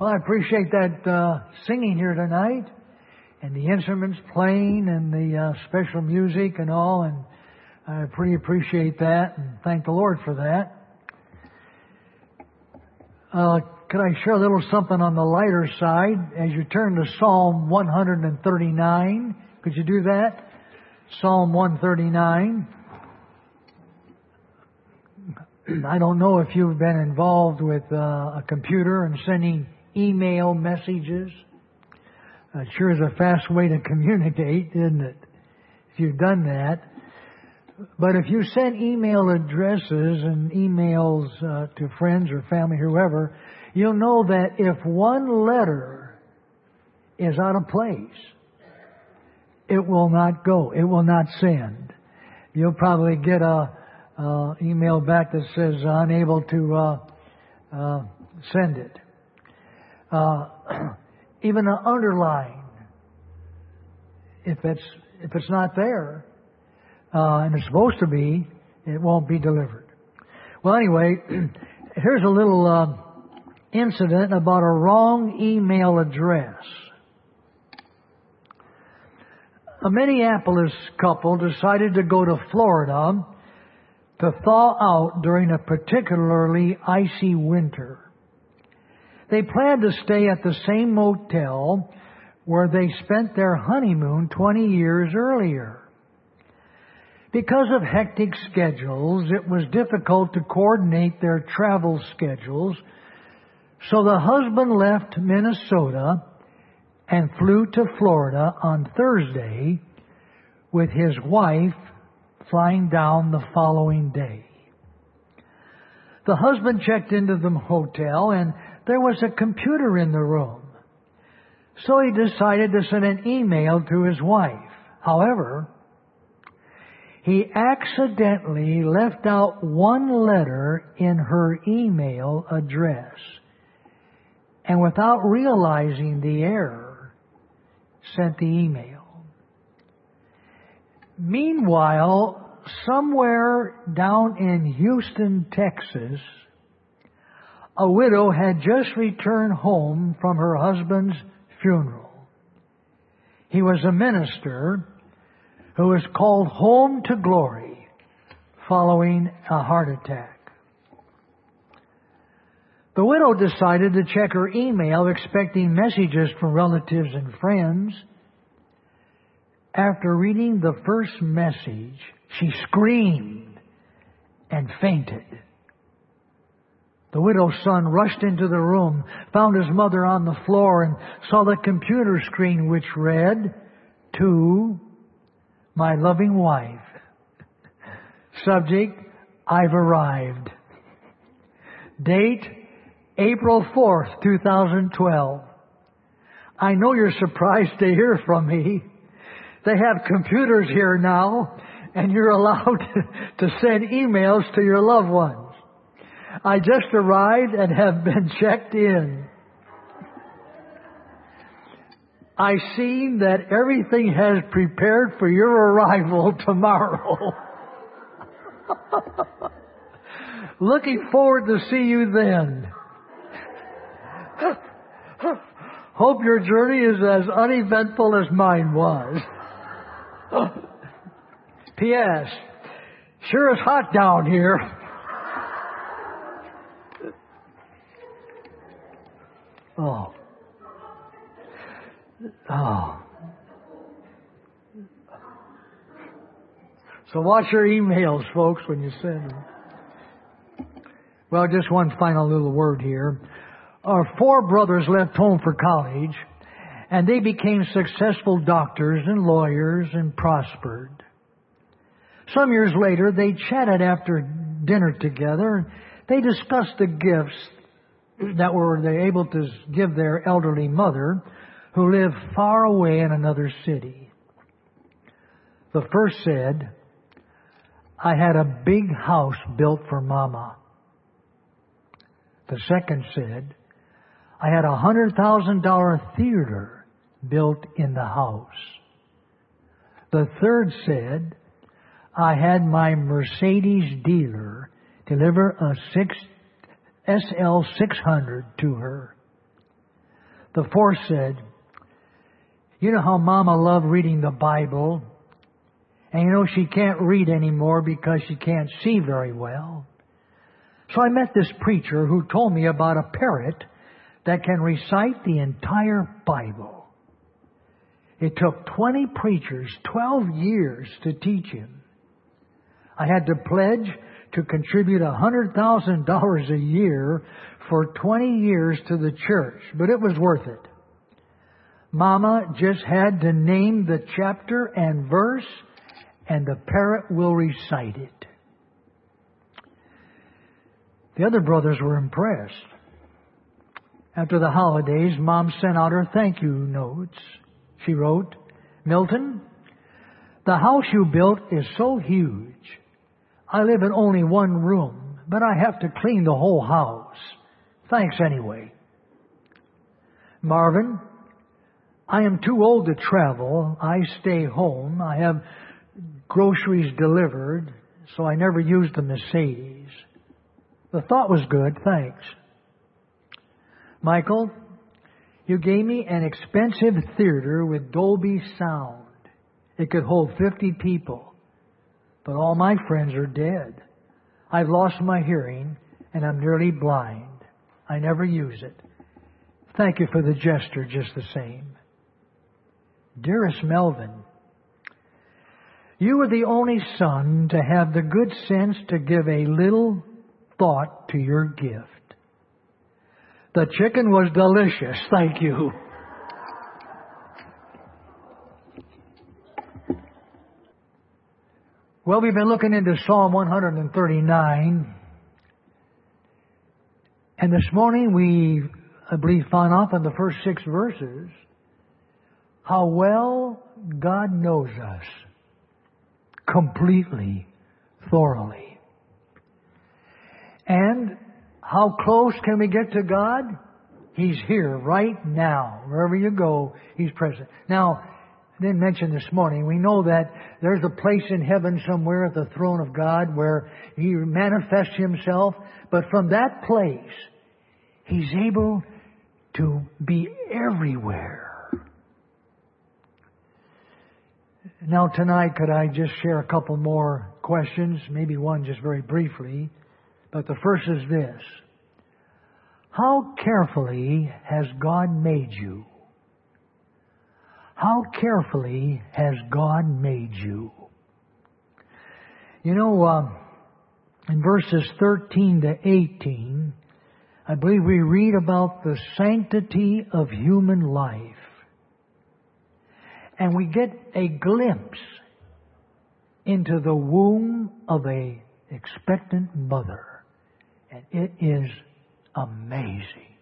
Well, I appreciate that singing here tonight, and the instruments playing, and the special music and all, and I pretty appreciate that, and thank the Lord for that. Could I share a little something on the lighter side? As you turn to Psalm 139, could you do that? Psalm 139. I don't know if you've been involved with a computer and sending email messages. It sure is a fast way to communicate, isn't it? If you've done that. But if you send email addresses and emails to friends or family, whoever, you'll know that if one letter is out of place, it will not go. It will not send. You'll probably get a email back that says unable to send it. Even an underline, if it's not there, and it's supposed to be, it won't be delivered. Well, anyway, here's a little incident about a wrong email address. A Minneapolis couple decided to go to Florida to thaw out during a particularly icy winter. They planned to stay at the same motel where they spent their honeymoon 20 years earlier. Because of hectic schedules, it was difficult to coordinate their travel schedules, so the husband left Minnesota and flew to Florida on Thursday, with his wife flying down the following day. The husband checked into the hotel, and there was a computer in the room, so he decided to send an email to his wife. However, he accidentally left out one letter in her email address, and without realizing the error, sent the email. Meanwhile, somewhere down in Houston, Texas, a widow had just returned home from her husband's funeral. He was a minister who was called home to glory following a heart attack. The widow decided to check her email, expecting messages from relatives and friends. After reading the first message, she screamed and fainted. The widow's son rushed into the room, found his mother on the floor, and saw the computer screen which read, "To my loving wife. Subject, I've arrived. Date, April 4th, 2012. I know you're surprised to hear from me. They have computers here now, and you're allowed to send emails to your loved ones. I just arrived and have been checked in. I see that everything has prepared for your arrival tomorrow. Looking forward to see you then. Hope your journey is as uneventful as mine was. P.S. Sure is hot down here." Oh. So watch your emails, folks, when you send them. Well, just one final little word here. Our 4 brothers left home for college, and they became successful doctors and lawyers and prospered. Some years later, they chatted after dinner together. They discussed the gifts that they able to give their elderly mother, who lived far away in another city. The first said, "I had a big house built for Mama." The second said, "I had a $100,000 theater built in the house." The third said, "I had my Mercedes dealer deliver a SL600 to her." The fourth said, you know how Mama loved reading the Bible, and you know she can't read anymore because she can't see very well. So I met this preacher who told me about a parrot that can recite the entire Bible. It took 20 preachers 12 years to teach him. I had to pledge to contribute $100,000 a year for 20 years to the church, but it was worth it. Mama just had to name the chapter and verse, and the parrot will recite it. The other brothers were impressed. After the holidays, Mom sent out her thank you notes. She wrote, Milton, the house you built is so huge. I live in only one room, but I have to clean the whole house. Thanks anyway. Marvin, I am too old to travel. I stay home. I have groceries delivered, so I never use the Mercedes. The thought was good. Thanks. Michael, you gave me an expensive theater with Dolby sound. It could hold 50 people, but all my friends are dead. I've lost my hearing, and I'm nearly blind. I never use it. Thank you for the gesture just the same. Dearest Melvin, you were the only son to have the good sense to give a little thought to your gift. The chicken was delicious. Thank you. Well, we've been looking into Psalm 139. And this morning we, I believe, found out in the first 6 verses how well God knows us completely, thoroughly. And how close can we get to God? He's here right now. Wherever you go, He's present. Now, I didn't mention this morning, we know that there's a place in heaven somewhere at the throne of God where He manifests Himself. But from that place, He's able to be everywhere. Now tonight, could I just share a couple more questions? Maybe one just very briefly. But the first is this. How carefully has God made you? How carefully has God made you? You know, in verses 13 to 18, I believe we read about the sanctity of human life. And we get a glimpse into the womb of a expectant mother. And it is amazing.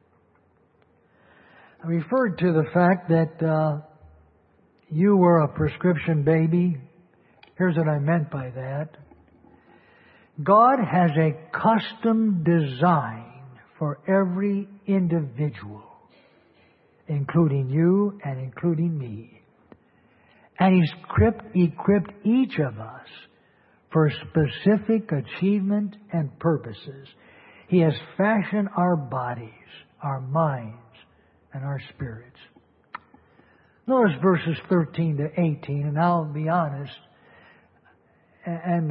I referred to the fact that you were a prescription baby. Here's what I meant by that. God has a custom design for every individual, including you and including me. And He's equipped each of us for specific achievement and purposes. He has fashioned our bodies, our minds, and our spirits. Notice verses 13 to 18, and I'll be honest and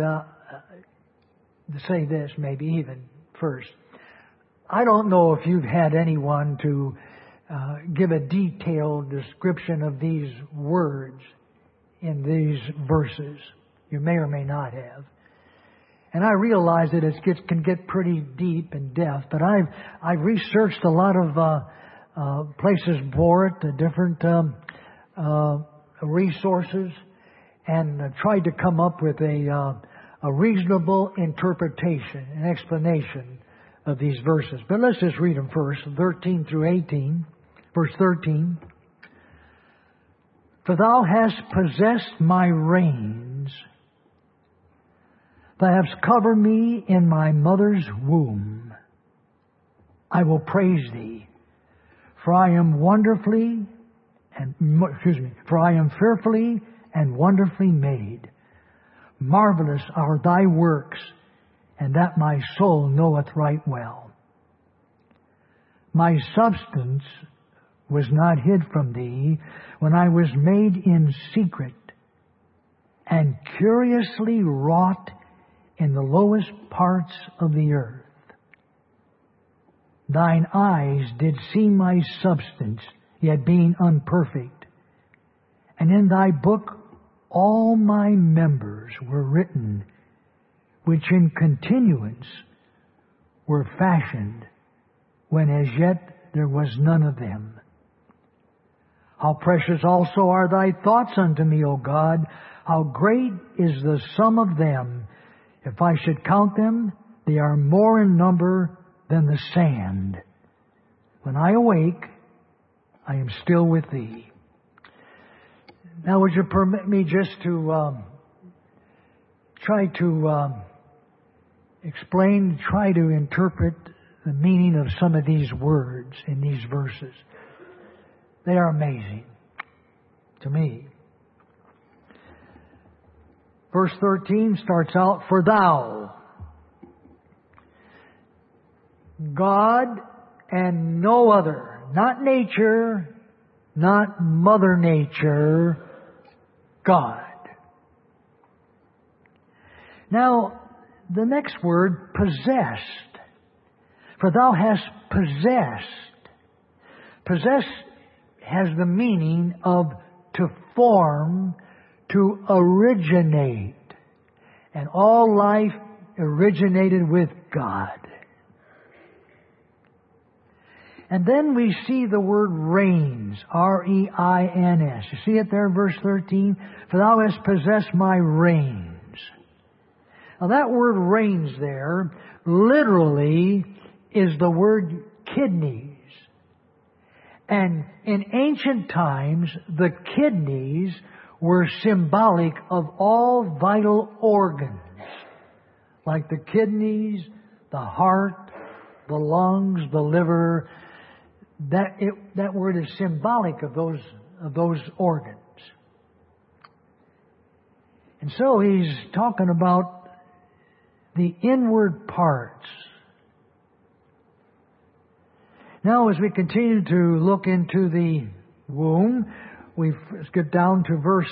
say this maybe even first. I don't know if you've had anyone to give a detailed description of these words in these verses. You may or may not have. And I realize that it can get pretty deep and depth, but I've researched a lot of places for it, the different resources, and tried to come up with a reasonable interpretation and explanation of these verses. But let's just read them first, 13 through 18. Verse 13. For Thou hast possessed my reins. Thou hast covered me in my mother's womb. I will praise Thee, for I am fearfully and wonderfully made. Marvelous are Thy works, and that my soul knoweth right well. My substance was not hid from thee when I was made in secret and curiously wrought in the lowest parts of the earth. Thine eyes did see my substance, yet being unperfect. And in thy book all my members were written, which in continuance were fashioned, when as yet there was none of them. How precious also are thy thoughts unto me, O God! How great is the sum of them! If I should count them, they are more in number than the sand. When I awake, I am still with thee. Now would you permit me just to try to explain, try to interpret the meaning of some of these words in these verses. They are amazing to me. Verse 13 starts out, for thou, God and no other, not nature, not Mother Nature, God. Now, the next word, possessed. For thou hast possessed. Possess has the meaning of to form, to originate. And all life originated with God. And then we see the word reigns, R-E-I-N-S. You see it there in verse 13? For thou hast possessed my reins. Now that word reins there literally is the word kidneys. And in ancient times, the kidneys were symbolic of all vital organs, like the kidneys, the heart, the lungs, the liver. That word is symbolic of those organs. And so he's talking about the inward parts. Now, as we continue to look into the womb, let's get down to verse,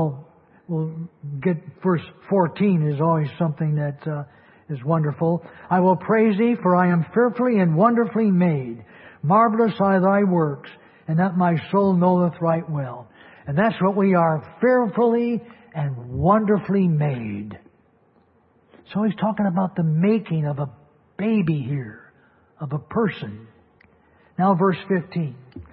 verse 14 is always something that is wonderful. I will praise thee, for I am fearfully and wonderfully made. Marvelous are thy works, and that my soul knoweth right well. And that's what we are, fearfully and wonderfully made. So he's talking about the making of a baby here, of a person. Now verse 15.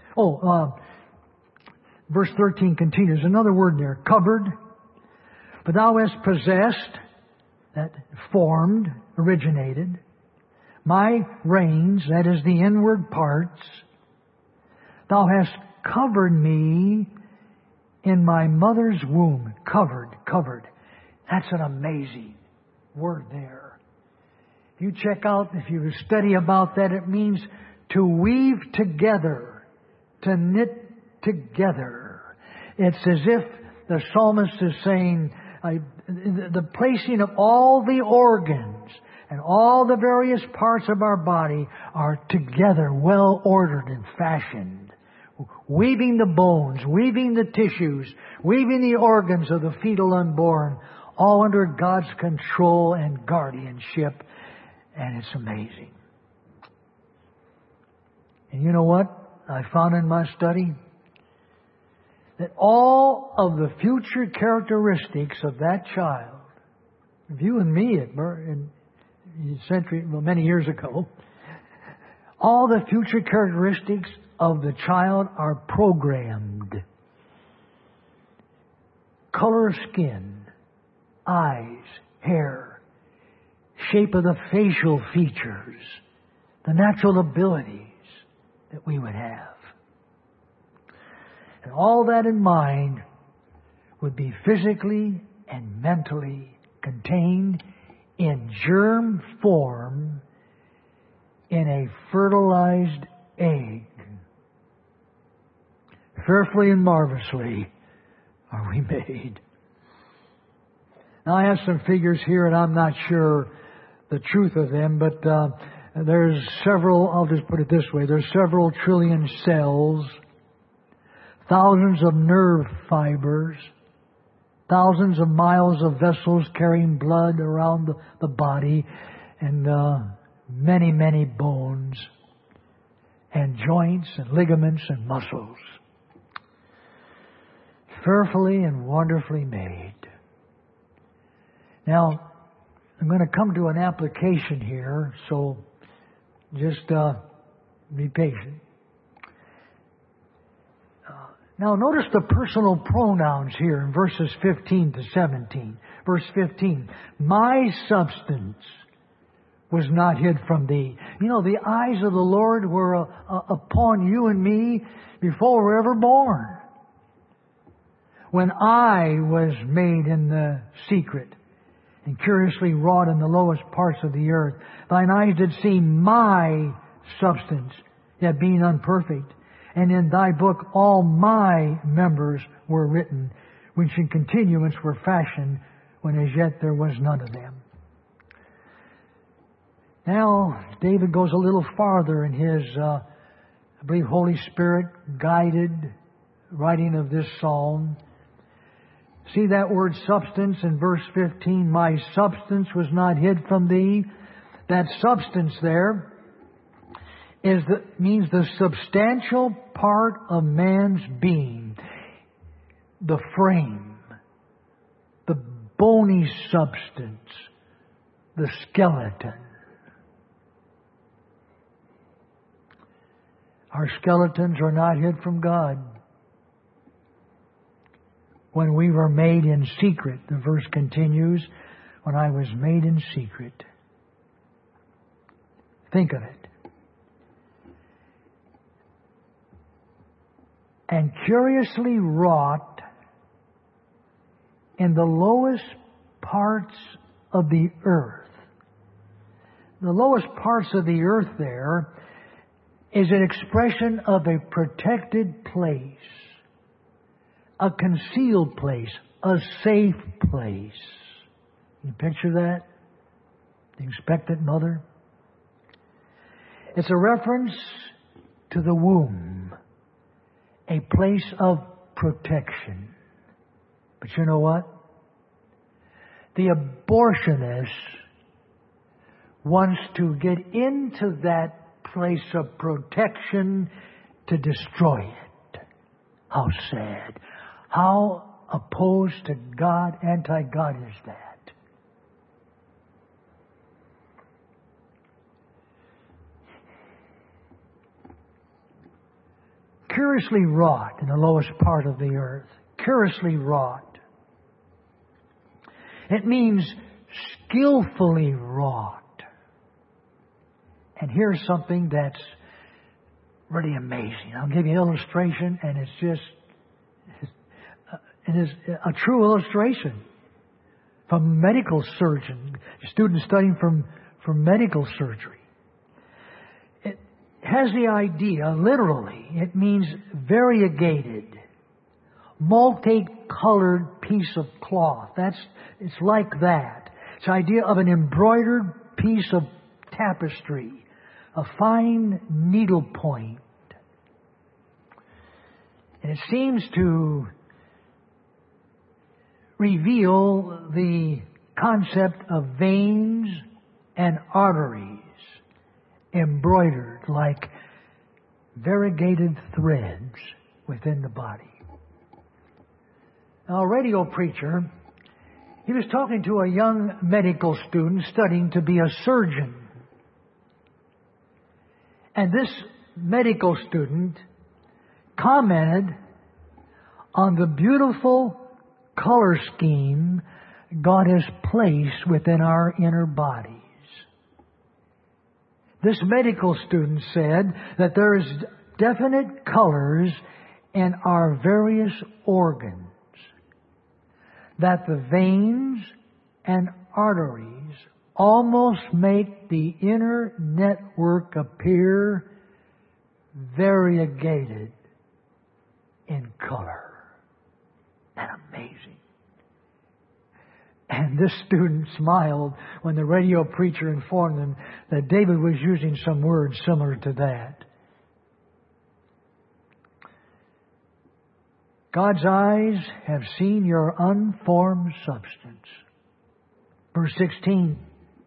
Verse 13 continues. Another word there, covered. But thou hast possessed, that formed, originated, my reins, that is the inward parts. Thou hast covered me in my mother's womb. Covered. That's an amazing word there. If you check out, if you study about that, it means to weave together, to knit together. It's as if the psalmist is saying, the placing of all the organs and all the various parts of our body are together, well ordered and fashioned. Weaving the bones, weaving the tissues, weaving the organs of the fetal unborn, all under God's control and guardianship. And it's amazing. And you know what I found in my study? That all of the future characteristics of that child, of you and me in many years ago, all the future characteristics of the child are programmed. Color of skin, eyes, hair, shape of the facial features, the natural abilities that we would have. And all that in mind would be physically and mentally contained in germ form in a fertilized egg. Fearfully and marvelously are we made. Now I have some figures here and I'm not sure the truth of them, but there's several, I'll just put it this way, there's several trillion cells thousands of nerve fibers, thousands of miles of vessels carrying blood around the body, and many, many bones, and joints, and ligaments, and muscles. Fearfully and wonderfully made. Now, I'm going to come to an application here, so just be patient. Now, notice the personal pronouns here in verses 15 to 17. Verse 15, my substance was not hid from thee. You know, the eyes of the Lord were upon you and me before we were ever born. When I was made in the secret and curiously wrought in the lowest parts of the earth, thine eyes did see my substance, yet being unperfect. And in thy book all my members were written, which in continuance were fashioned, when as yet there was none of them. Now, David goes a little farther in his, I believe, Holy Spirit guided writing of this psalm. See that word substance in verse 15, my substance was not hid from thee. That substance there means the substantial part of man's being, the frame, the bony substance, the skeleton. Our skeletons are not hid from God. When we were made in secret, the verse continues, when I was made in secret. Think of it. And curiously wrought in the lowest parts of the earth. The lowest parts of the earth there is an expression of a protected place, a concealed place, a safe place. Can you picture that? The expectant mother? It's a reference to the womb, a place of protection. But you know what? The abortionist wants to get into that place of protection to destroy it. How sad. How opposed to God, anti-God is that? Curiously wrought in the lowest part of the earth. Curiously wrought. It means skillfully wrought. And here's something that's really amazing. I'll give you an illustration, and it is a true illustration from a medical surgeon, a student studying from medical surgery. It has the idea, literally, it means variegated, multicolored piece of cloth. It's like that. It's the idea of an embroidered piece of tapestry, a fine needlepoint. And it seems to reveal the concept of veins and arteries embroidered like variegated threads within the body. Now, a radio preacher, he was talking to a young medical student studying to be a surgeon. And this medical student commented on the beautiful color scheme God has placed within our inner bodies. This medical student said that there is definite colors in our various organs, that the veins and arteries almost make the inner network appear variegated in color. Isn't that amazing? And this student smiled when the radio preacher informed them that David was using some words similar to that. God's eyes have seen your unformed substance. Verse 16.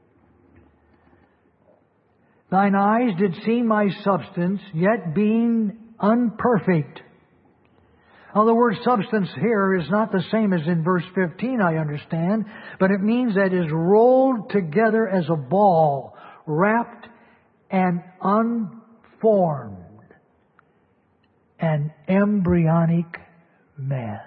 Thine eyes did see my substance, yet being unperfect. Now, the word substance here is not the same as in verse 15, I understand, but it means that it is rolled together as a ball, wrapped and unformed, an embryonic mass.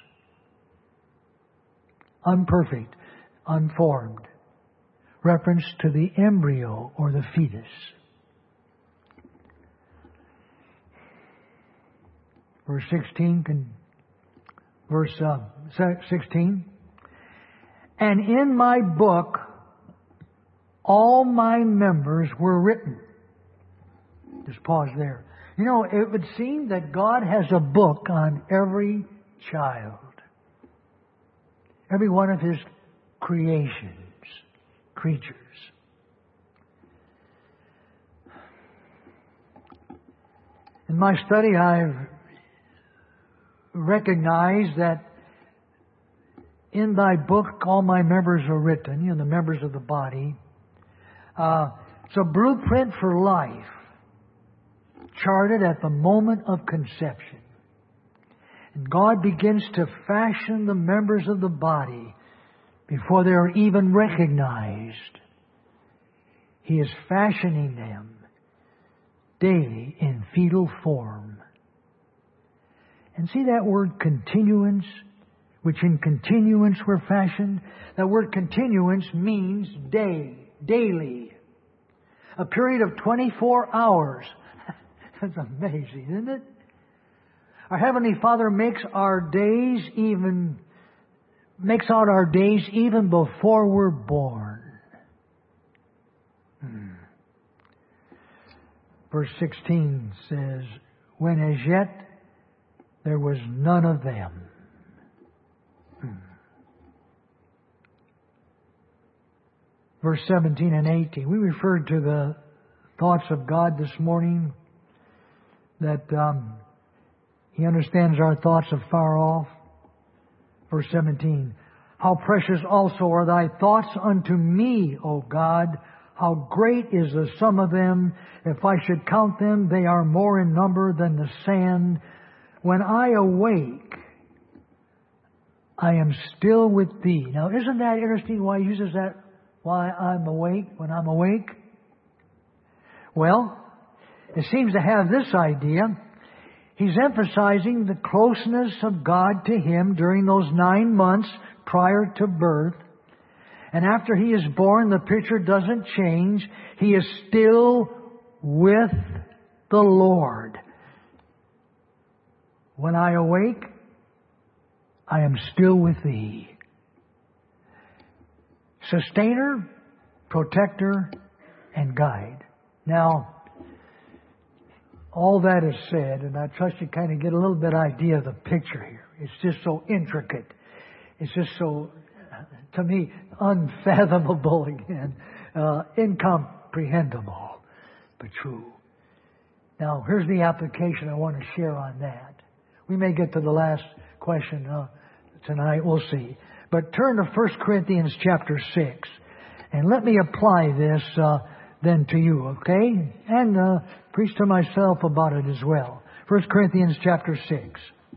Unperfect, unformed. Reference to the embryo or the fetus. Verse 16, verse 16. And in my book, all my members were written. Just pause there. You know, it would seem that God has a book on every child. Every one of His creations, creatures. In my study, I've recognized that in thy book all my members are written, the members of the body. It's a blueprint for life, charted at the moment of conception. And God begins to fashion the members of the body before they are even recognized. He is fashioning them daily in fetal form. And see that word continuance, which in continuance we're fashioned? That word continuance means day, daily. A period of 24 hours. That's amazing, isn't it? Our Heavenly Father makes out our days even before we're born. Verse 16 says, when as yet there was none of them. Verse 17 and 18. We referred to the thoughts of God this morning, that He understands our thoughts afar off. Verse 17. How precious also are thy thoughts unto me, O God. How great is the sum of them. If I should count them, they are more in number than the sand. When I awake, I am still with Thee. Now, isn't that interesting why He uses that, why I'm awake, when I'm awake? Well, it seems to have this idea. He's emphasizing the closeness of God to him during those 9 months prior to birth. And after he is born, the picture doesn't change. He is still with the Lord. When I awake, I am still with Thee. Sustainer, protector, and guide. Now, all that is said, and I trust you kind of get a little bit idea of the picture here. It's just so intricate. It's just so, to me, unfathomable again. Incomprehensible, but true. Now, here's the application I want to share on that. We may get to the last question tonight. We'll see. But turn to 1 Corinthians chapter 6. And let me apply this then to you, okay? And preach to myself about it as well. 1 Corinthians chapter 6.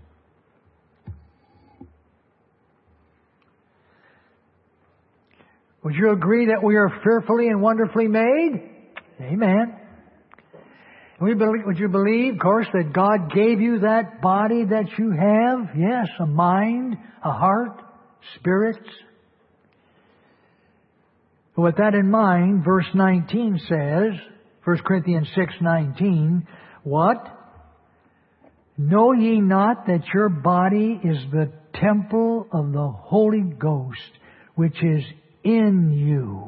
Would you agree that we are fearfully and wonderfully made? Amen. Would you believe, of course, that God gave you that body that you have? Yes, a mind, a heart, spirits. With that in mind, verse 19 says, 1 Corinthians 6:19, what? Know ye not that your body is the temple of the Holy Ghost, which is in you,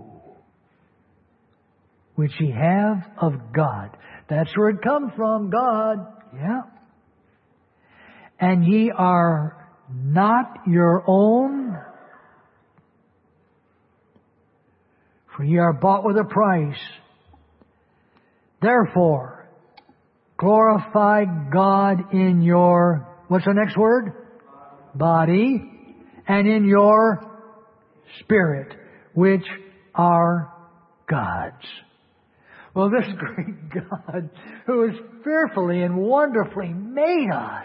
which ye have of God? That's where it comes from, God. Yeah. And ye are not your own, for ye are bought with a price. Therefore, glorify God in your, what's the next word? body and in your spirit, which are God's. Well, this great God, who has fearfully and wonderfully made us,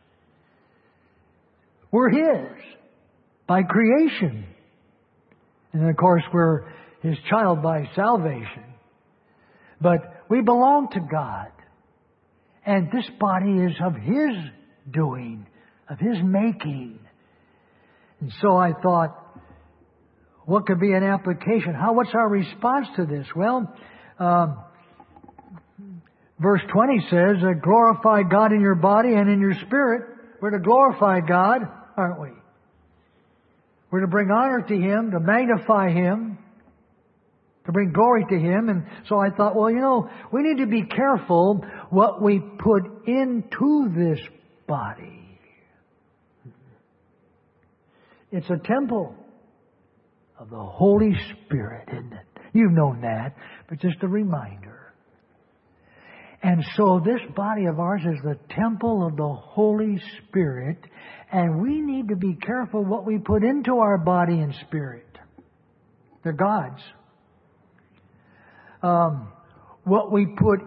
we're His by creation. And of course, we're His child by salvation. But we belong to God. And this body is of His doing, of His making. And so I thought, what could be an application? What's our response to this? Well, verse 20 says, glorify God in your body and in your spirit. We're to glorify God, aren't we? We're to bring honor to Him, to magnify Him, to bring glory to Him. And so I thought, well, we need to be careful what we put into this body. It's a temple of the Holy Spirit, isn't it? You've known that, but just a reminder. And so this body of ours is the temple of the Holy Spirit, and we need to be careful what we put into our body and spirit. They're God's. What we put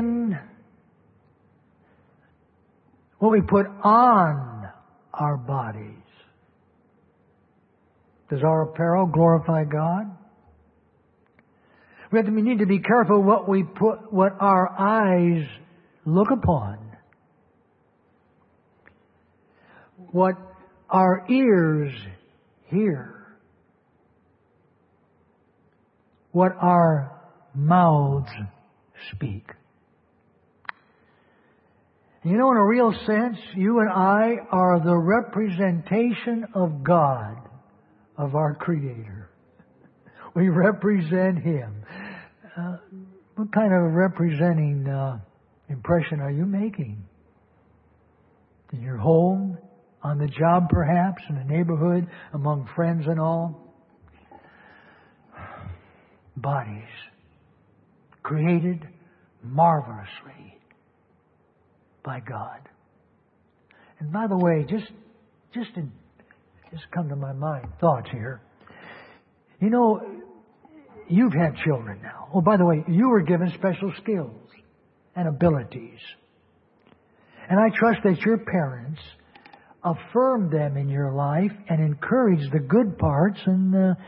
on our bodies. Does our apparel glorify God? We need to be careful what our eyes look upon. What our ears hear. What our mouths speak. In a real sense, you and I are the representation of God, of our Creator. We represent Him. What kind of representing impression are you making? In your home, on the job perhaps, in the neighborhood, among friends and all? Bodies created marvelously by God. And by the way, just come to my mind, thoughts here. You've had children now. Oh, by the way, you were given special skills and abilities. And I trust that your parents affirmed them in your life and encouraged the good parts and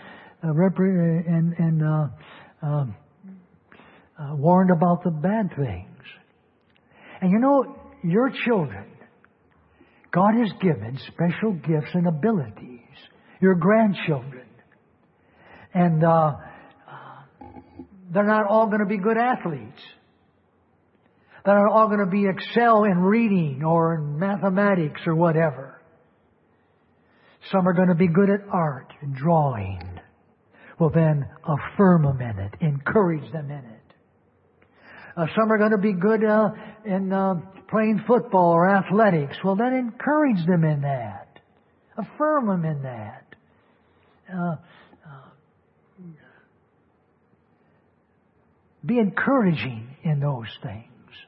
warned about the bad things. And your children, God has given special gifts and abilities. Your grandchildren. And they're not all going to be good athletes. They're not all going to excel in reading or in mathematics or whatever. Some are going to be good at art and drawing. Well, then affirm them in it. Encourage them in it. Some are going to be good in playing football or athletics. Well, then encourage them in that. Affirm them in that. Be encouraging in those things.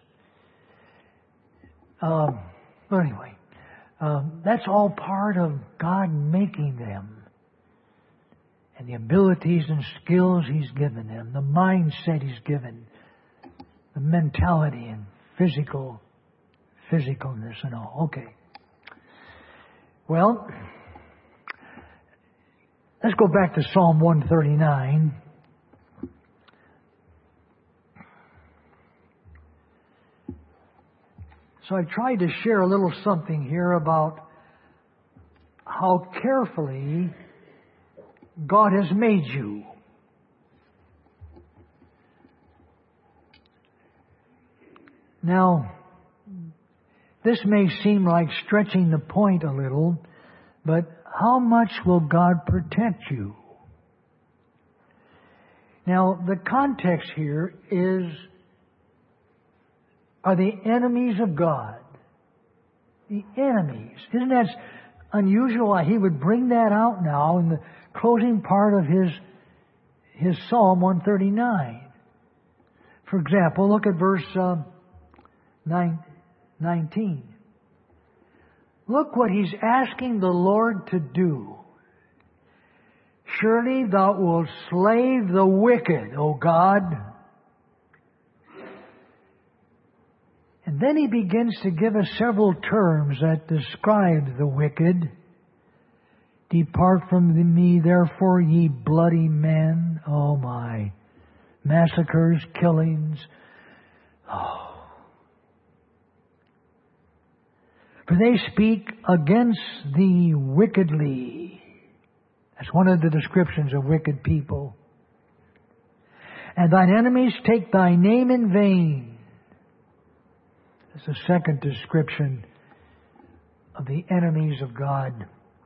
Anyway, that's all part of God making them. And the abilities and skills He's given them. The mindset He's given. The mentality and physicalness and all. Okay. Well, let's go back to Psalm 139. So I tried to share a little something here about how carefully God has made you. Now, this may seem like stretching the point a little, but how much will God protect you? Now, the context here are the enemies of God. The enemies. Isn't that unusual why He would bring that out now in the closing part of His Psalm 139? For example, look at verse 19. Look what he's asking the Lord to do. Surely thou wilt slay the wicked, O God. And then he begins to give us several terms that describe the wicked. Depart from me, therefore, ye bloody men. Oh my. Massacres, killings. Oh. For they speak against thee wickedly. That's one of the descriptions of wicked people. And thine enemies take thy name in vain. That's the second description of the enemies of God.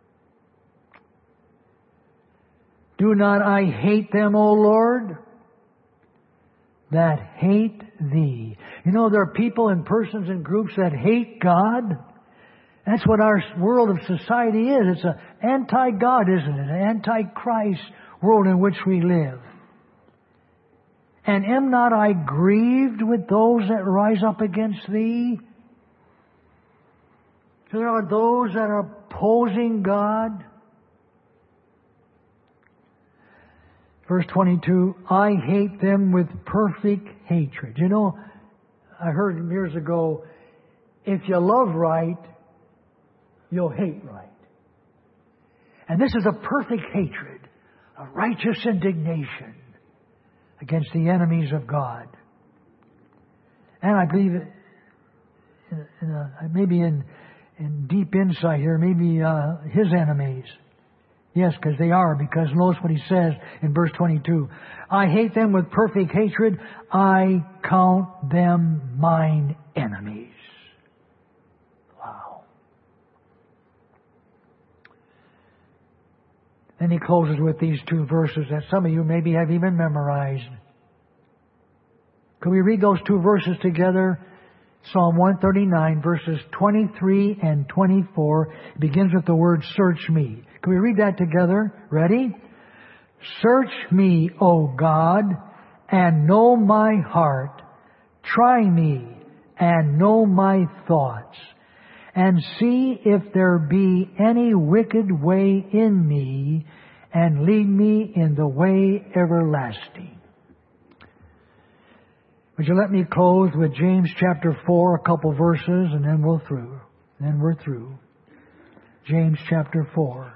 Do not I hate them, O Lord, that hate thee. You know, there are people and persons and groups that hate God. That's what our world of society is. It's an anti-God, isn't it? An anti-Christ world in which we live. And am not I grieved with those that rise up against thee? There are those that are opposing God. Verse 22, I hate them with perfect hatred. You know, I heard years ago, if you love right, you'll hate right. And this is a perfect hatred, a righteous indignation against the enemies of God. And I believe, maybe in deep insight here, maybe His enemies. Yes, because they are, because notice what He says in verse 22. I hate them with perfect hatred. I count them mine enemies. Wow. Then he closes with these two verses that some of you maybe have even memorized. Could we read those two verses together? Psalm 139, verses 23 and 24. It begins with the word, search me. Can we read that together? Ready? Search me, O God, and know my heart. Try me and know my thoughts. And see if there be any wicked way in me, and lead me in the way everlasting. Would you let me close with James chapter 4, a couple verses, and then we're through. James chapter 4.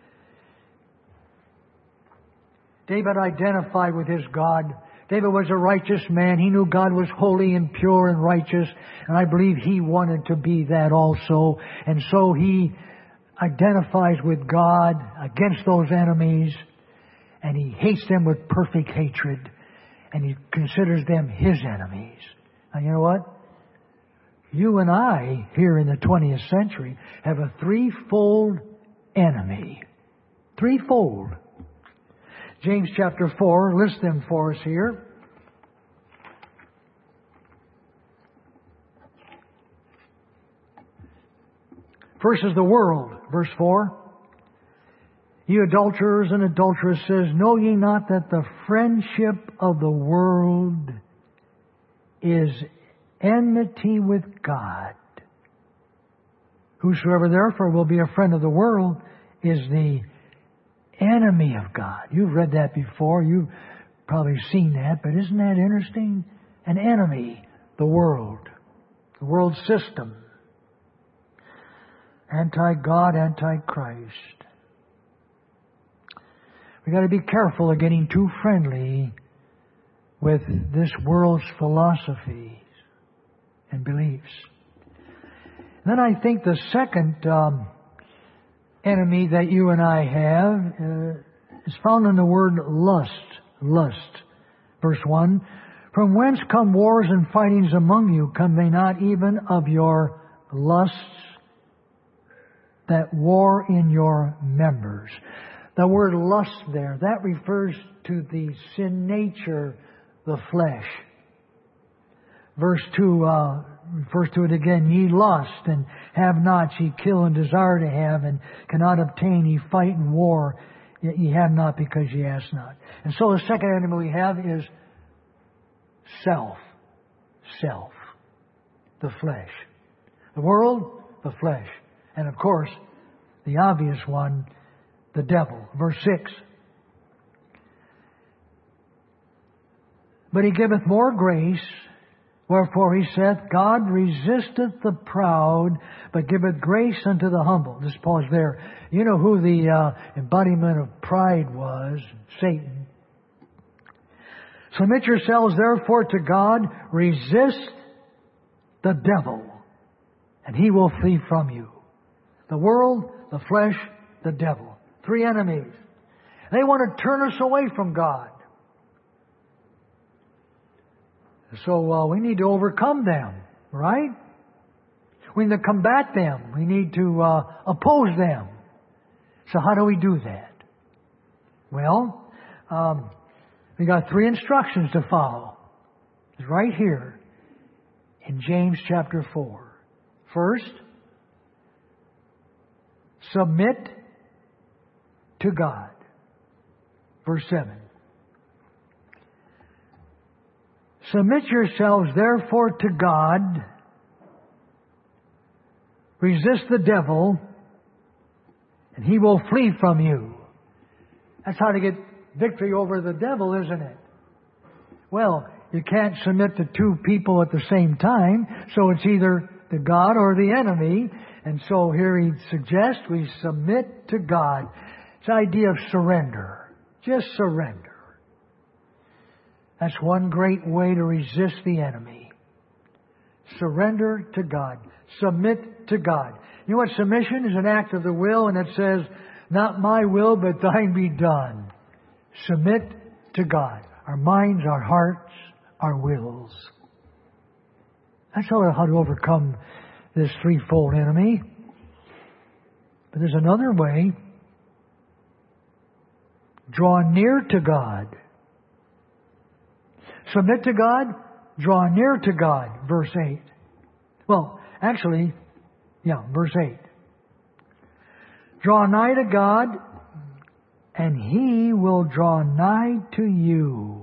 David identified with his God. David was a righteous man. He knew God was holy and pure and righteous. And I believe he wanted to be that also. And so he identifies with God against those enemies. And he hates them with perfect hatred. And he considers them his enemies. Now you know what? You and I, here in the 20th century, have a threefold enemy. Threefold. James chapter 4, list them for us here. First is the world, verse 4. You adulterers and adulteresses, know ye not that the friendship of the world is enmity with God? Whosoever therefore will be a friend of the world is the enemy of God. You've read that before. You've probably seen that, but isn't that interesting? An enemy, the world system. Anti-God, anti-Christ. We've got to be careful of getting too friendly with this world's philosophies and beliefs. Then I think the second enemy that you and I have is found in the word lust. Lust. Verse 1. From whence come wars and fightings among you? Come they not even of your lusts that war in your members? The word lust there, that refers to the sin nature, the flesh. Verse 2 refers to it again. Ye lust and have not, ye kill and desire to have and cannot obtain, ye fight and war, yet ye have not because ye ask not. And so the second enemy we have is self. Self. The flesh. The world, the flesh. And of course, the obvious one, the devil. Verse 6. But he giveth more grace, wherefore he saith, God resisteth the proud, but giveth grace unto the humble. Just pause there. You know who the embodiment of pride was? Satan. Submit yourselves therefore to God, resist the devil, and he will flee from you. The world, the flesh, the devil. Three enemies. They want to turn us away from God. So we need to overcome them, right? We need to combat them. We need to oppose them. So how do we do that? Well, we got three instructions to follow. It's right here in James chapter 4. First, submit to God. Verse 7. Submit yourselves therefore to God. Resist the devil, and he will flee from you. That's how to get victory over the devil, isn't it? Well, you can't submit to two people at the same time, so it's either the God or the enemy. And so here he suggests we submit to God. It's the idea of surrender. Just surrender. That's one great way to resist the enemy. Surrender to God. Submit to God. You know what submission is? An act of the will, and it says, not my will, but thine be done. Submit to God. Our minds, our hearts, our wills. That's how to overcome this threefold enemy. But there's another way. Draw near to God. Submit to God, draw near to God, verse 8. Well, actually, verse 8. Draw nigh to God, and He will draw nigh to you.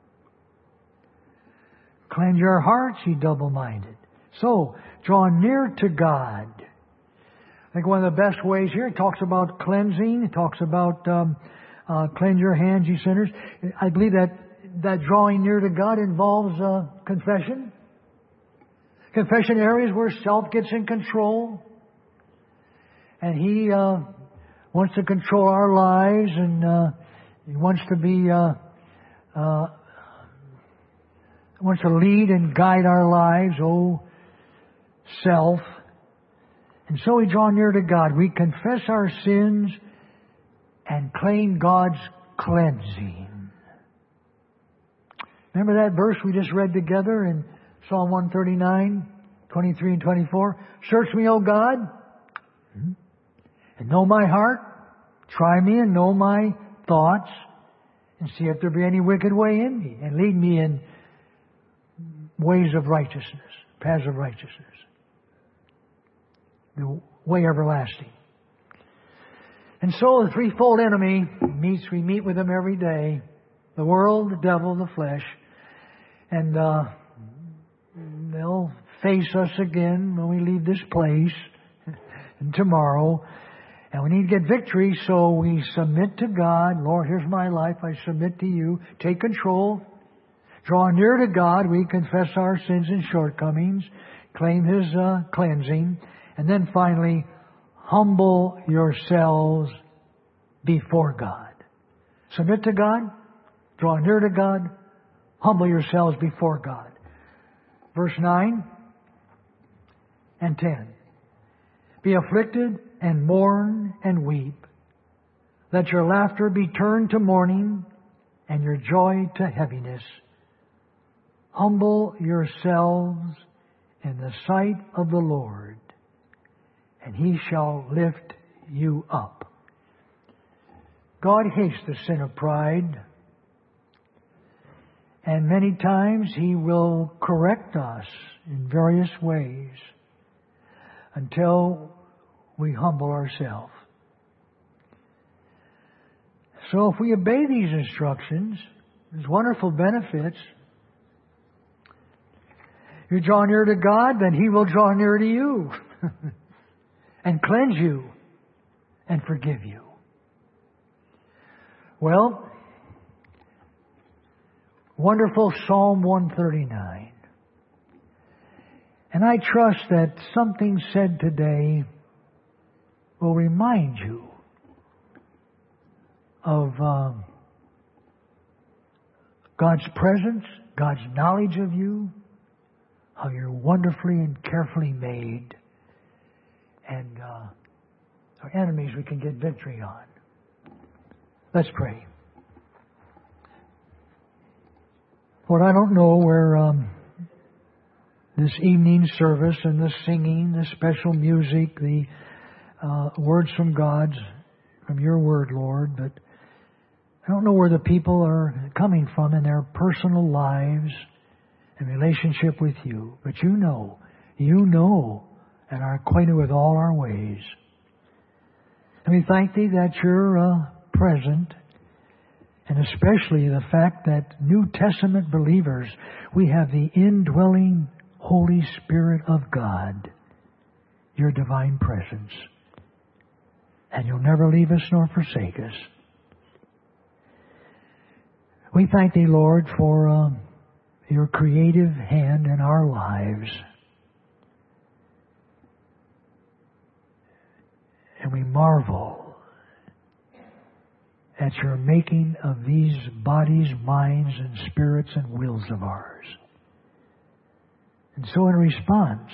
Cleanse your hearts, ye double-minded. So, draw near to God. I think one of the best ways here, it talks about cleansing, it talks about cleanse your hands, ye sinners. I believe that drawing near to God involves confession. Confession areas where self gets in control. And He wants to control our lives, and He wants to be wants to lead and guide our lives, self. And so we draw near to God. We confess our sins and claim God's cleansing. Remember that verse we just read together in Psalm 139, 23 and 24? Search me, O God, and know my heart. Try me and know my thoughts, and see if there be any wicked way in me, and lead me in ways of righteousness, paths of righteousness, the way everlasting. And so the threefold enemy meets. We meet with him every day. The world, the devil, the flesh. And they'll face us again when we leave this place and tomorrow. And we need to get victory, so we submit to God. Lord, here's my life. I submit to you. Take control. Draw near to God. We confess our sins and shortcomings. Claim His cleansing. And then finally, humble yourselves before God. Submit to God. Draw near to God. Humble yourselves before God. Verse 9 and 10. Be afflicted and mourn and weep. Let your laughter be turned to mourning and your joy to heaviness. Humble yourselves in the sight of the Lord, and He shall lift you up. God hates the sin of pride. And many times He will correct us in various ways until we humble ourselves. So if we obey these instructions, there's wonderful benefits. You draw near to God, then He will draw near to you. and cleanse you and forgive you. Well, wonderful Psalm 139. And I trust that something said today will remind you of God's presence, God's knowledge of you, how you're wonderfully and carefully made, and our enemies we can get victory on. Let's pray. Lord, I don't know where this evening service and the singing, the special music, the words from your Word, Lord, but I don't know where the people are coming from in their personal lives and relationship with you. But you know, and are acquainted with all our ways. And we thank Thee that you're present, and especially the fact that New Testament believers, we have the indwelling Holy Spirit of God, your divine presence. And you'll never leave us nor forsake us. We thank Thee, Lord, for your creative hand in our lives. And we marvel at your making of these bodies, minds, and spirits and wills of ours. And so in response,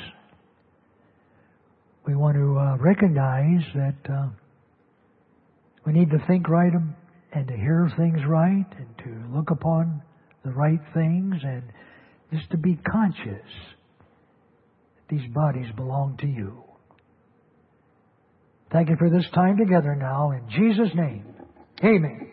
we want to recognize that we need to think right and to hear things right and to look upon the right things and just to be conscious that these bodies belong to you. Thank you for this time together now. In Jesus' name, amen.